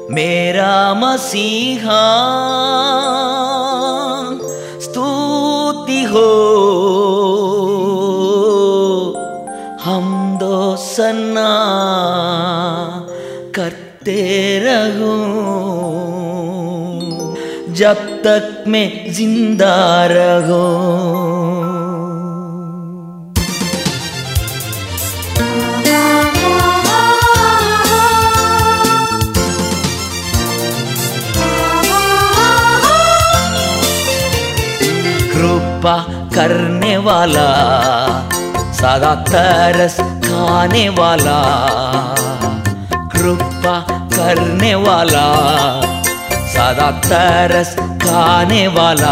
मेरा मसीहा स्तुति हो, हमदो सन्ना करते रहूं जब तक मैं जिंदा रहूं। कृपा करने वाला, सदा तरस खाने वाला, कृपा करने वाला, सदा तरस खाने वाला,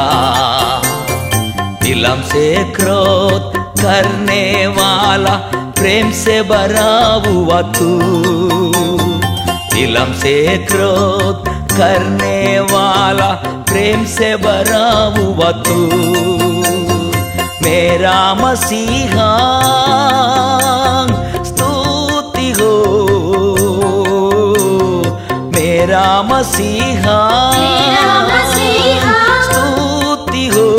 इलम से क्रोध करने वाला, प्रेम से भरा हुआ तू, इलम से क्रोध करने वाला, प्रेम से भरा हुआ तू, मेरा मसीहा स्तुति हो, मेरा मसीहा स्तुति हो,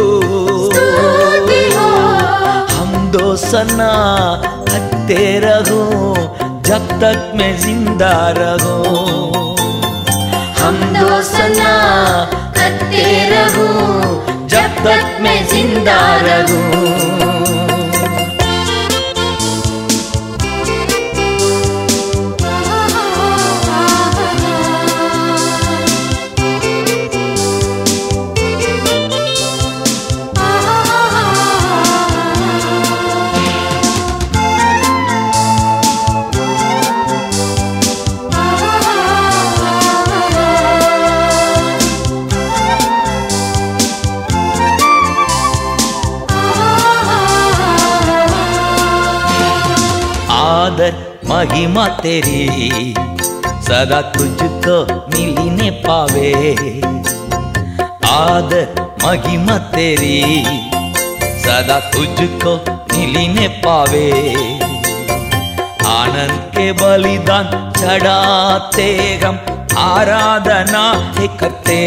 हमदो सना करते रहूं जब तक मैं जिंदा रहूं, हमदो सना करते रहूं जब तक मैं जिंदा रहूं। आदर महिमा तेरी सदा तुझको मिलने पावे, आदर महिमा तेरी सदा तुझको मिलने पावे, आनंद के बलिदान चढ़ाते हम आराधना करते,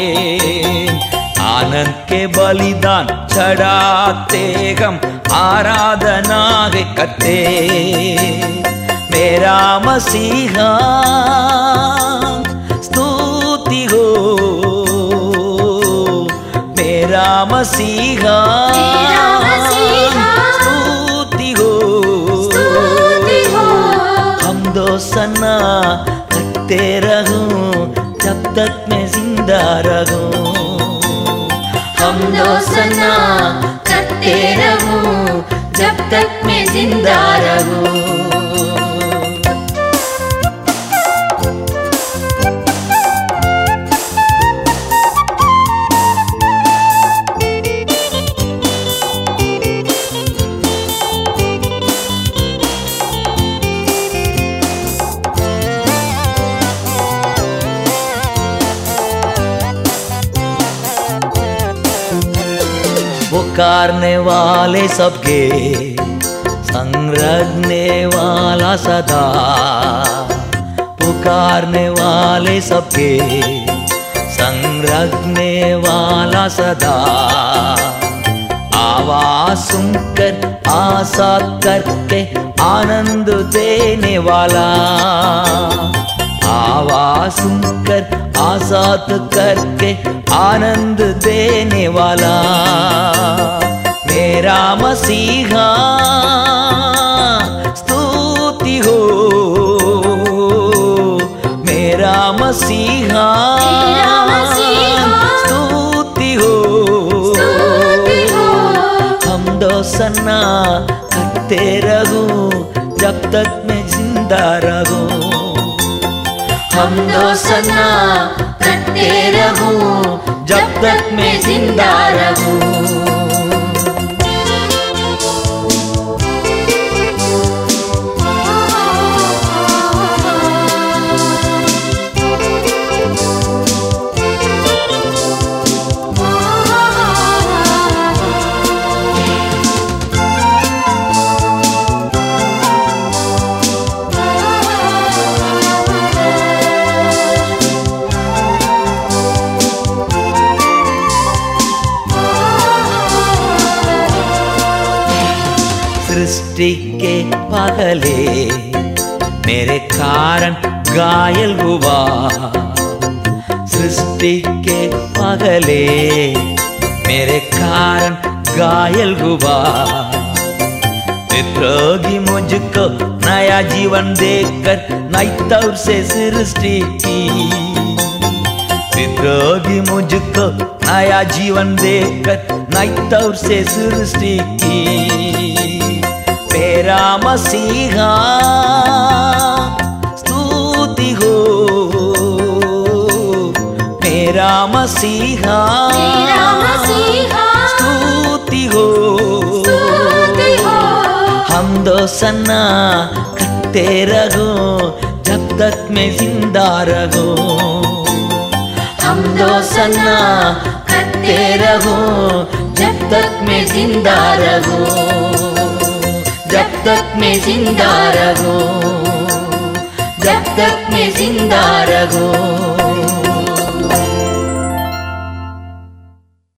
आनंद के बलिदान चढ़ाते हम आराधना करते, मेरा मसीहा स्तुति हो, मेरा मसीहा स्तुति हो, हमदो सना करते रहूं जब तक मैं जिंदा रहूं, हमदो सना करते रहूं जब तक मैं जिंदा रहूं। पुकारने वाले सबके संग रखने वाला सदा, पुकारने वाले सबके संग रखने वाला सदा, आवाज सुनकर आशा करके आनंद देने वाला, आवाज सुनकर आजाद करके आनंद देने वाला, मेरा मसीहा स्तुति हो, मेरा मसीहा स्तुति हो, हमदो सना करते रहूं जब तक मैं जिंदा रहूं, हमदो सना करते रहूं जब तक मैं जिंदा रहूं। सृष्टि के पगले मेरे कारण घायल हुआ सृष्टि के पगले मेरे कारण घायल हुआ विद्रोही मुझको नया जीवन देकर नई तौर से सृष्टि की विद्रोही मुझको नया जीवन देकर नई तौर से सृष्टि की मेरा मसीहा स्तुति हो मेरा मसीहा स्तुति हो हमदो सन्ना करते रहो जब तक मैं जिंदा रहो हमदो सन्ना करते रहो जब तक मैं जिंदा रहो जब तक मैं जिंदा रहो जब तक मैं जिंदा रहो